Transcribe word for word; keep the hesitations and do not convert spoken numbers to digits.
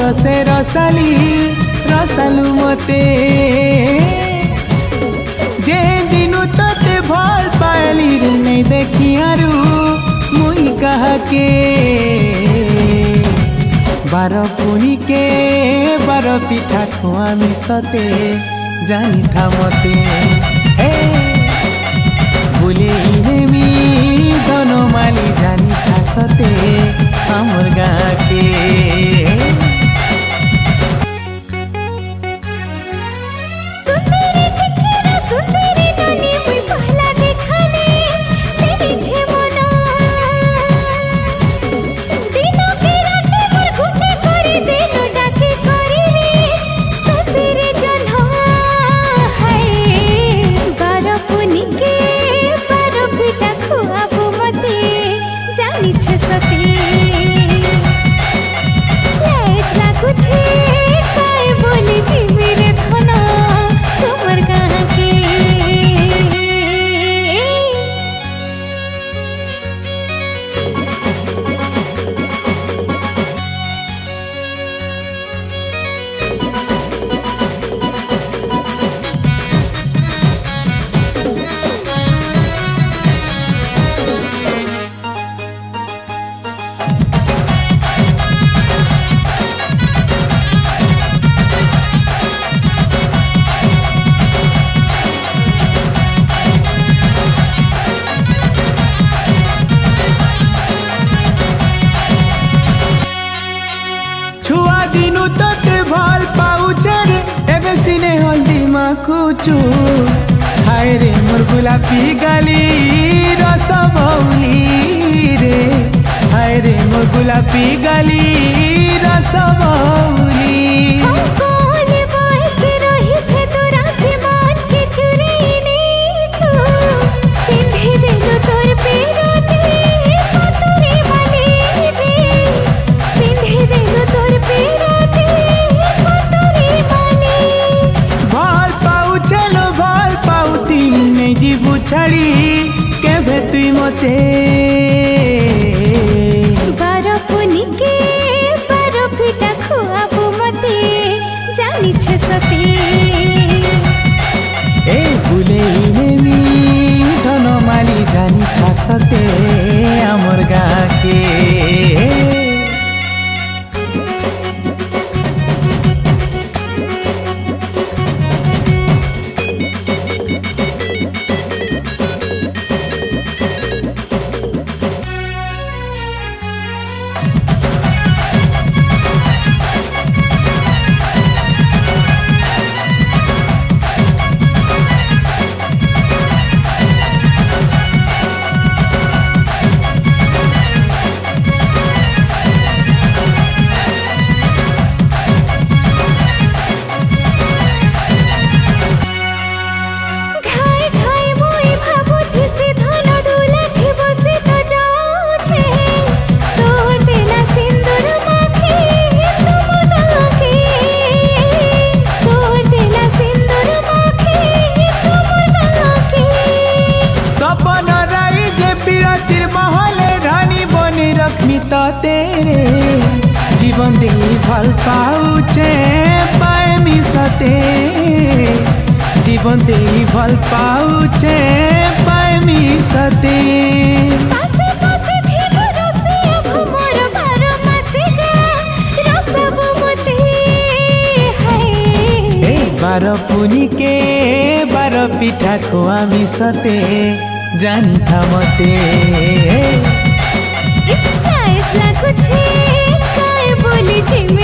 रसे रसाली रसालु मते जे दिनु तते भल पाइली नहीं देखियारू मुई कहा के बार पुनी के बार पिठा खुआ मिसते जानी था मते भूले नेमी धनो माली जानी था सते हमर गाँ के कुचु हाय रे मोर गुलाबी गाली रस भौली रे हाय रे मोर गुलाबी गाली रस भौली छड़ी केभे तुई मते बार पुनी के बार पिठा खुआबू मते जानी छे सते ए भूले नेमी धनो माली जानी था सते हमर गाँ के तेरे जीवन दे भल पाउचे पाए मिसते जीवन दे भल पाउचे पाए मिसते पासे पासे थिलो रसे अब मोर बार मासे गा रसबो मते हाय ए बार पुनी के बार पिठा खुआ मिसते जानी था मते इस कुछ काय बोली झिमे